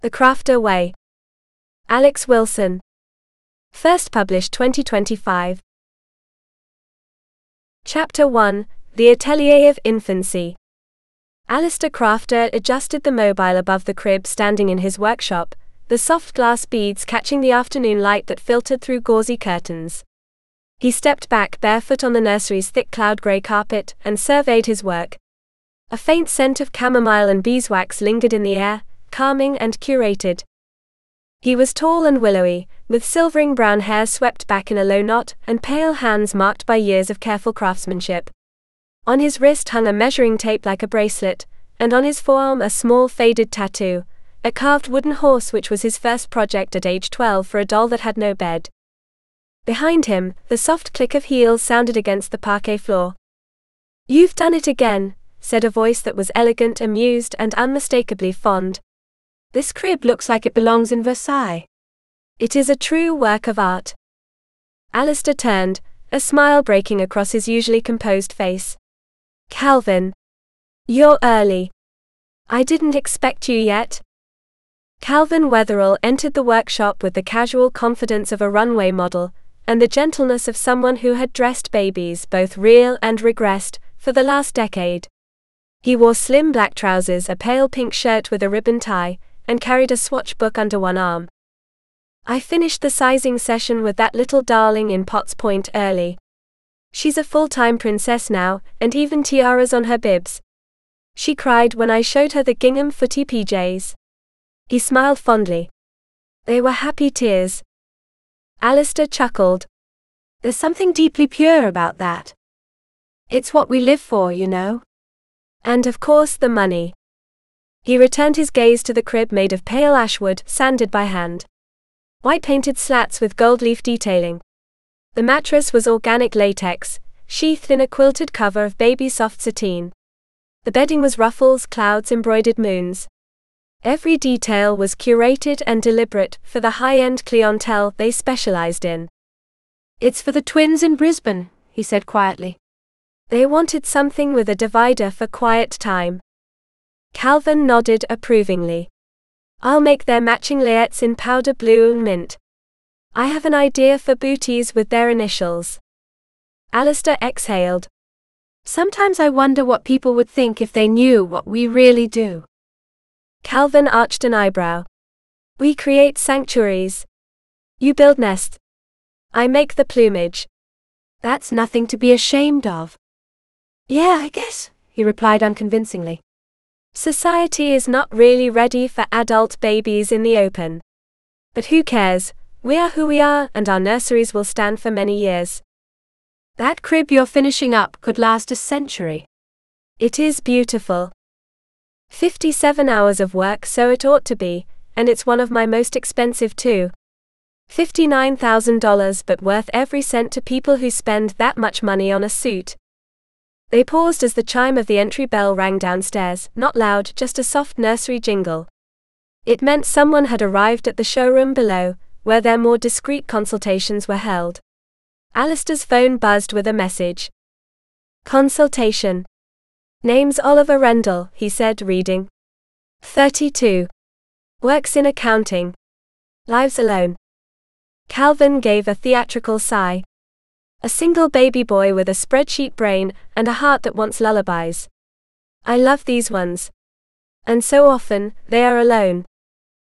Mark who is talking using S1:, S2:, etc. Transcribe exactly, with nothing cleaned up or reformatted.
S1: The Crafter Way. Alex Wilson. First published twenty twenty-five. Chapter one. The Atelier of Infancy. Alistair Crafter adjusted the mobile above the crib standing in his workshop, the soft glass beads catching the afternoon light that filtered through gauzy curtains. He stepped back barefoot on the nursery's thick cloud-grey carpet and surveyed his work. A faint scent of chamomile and beeswax lingered in the air, calming and curated. He was tall and willowy, with silvering brown hair swept back in a low knot and pale hands marked by years of careful craftsmanship. On his wrist hung a measuring tape like a bracelet, and on his forearm a small faded tattoo, a carved wooden horse which was his first project at age twelve for a doll that had no bed. Behind him, the soft click of heels sounded against the parquet floor. "You've done it again," said a voice that was elegant, amused, and unmistakably fond. "This crib looks like it belongs in Versailles." "It is a true work of art." Alistair turned, a smile breaking across his usually composed face. "Calvin. You're early. I didn't expect you yet." Calvin Wetherell entered the workshop with the casual confidence of a runway model, and the gentleness of someone who had dressed babies, both real and regressed, for the last decade. He wore slim black trousers, a pale pink shirt with a ribbon tie, and carried a swatch book under one arm. "I finished the sizing session with that little darling in Potts Point early. She's a full-time princess now, and even tiaras on her bibs. She cried when I showed her the gingham footy P Js. He smiled fondly. They were happy tears. Alistair chuckled. "There's something deeply pure about that. It's what we live for, you know. And of course the money." He returned his gaze to the crib made of pale ashwood, sanded by hand. White-painted slats with gold leaf detailing. The mattress was organic latex, sheathed in a quilted cover of baby soft sateen. The bedding was ruffles, clouds, embroidered moons. Every detail was curated and deliberate for the high-end clientele they specialized in. "It's for the twins in Brisbane," he said quietly. They wanted something with a divider for quiet time. Calvin nodded approvingly. "I'll make their matching layettes in powder blue and mint. I have an idea for booties with their initials." Alistair exhaled. "Sometimes I wonder what people would think if they knew what we really do." Calvin arched an eyebrow. "We create sanctuaries. You build nests. I make the plumage. That's nothing to be ashamed of." "Yeah, I guess," he replied unconvincingly. "Society is not really ready for adult babies in the open. But who cares? We are who we are, and our nurseries will stand for many years." "That crib you're finishing up could last a century." "It is beautiful. fifty-seven hours of work, so it ought to be, and it's one of my most expensive too. fifty-nine thousand dollars, but worth every cent to people who spend that much money on a suit." They paused as the chime of the entry bell rang downstairs, not loud, just a soft nursery jingle. It meant someone had arrived at the showroom below, where their more discreet consultations were held. Alistair's phone buzzed with a message. "Consultation. Name's Oliver Rendell," he said, reading. thirty-two. Works in accounting. Lives alone. Calvin gave a theatrical sigh. A single baby boy with a spreadsheet brain and a heart that wants lullabies. I love these ones. And so often, they are alone.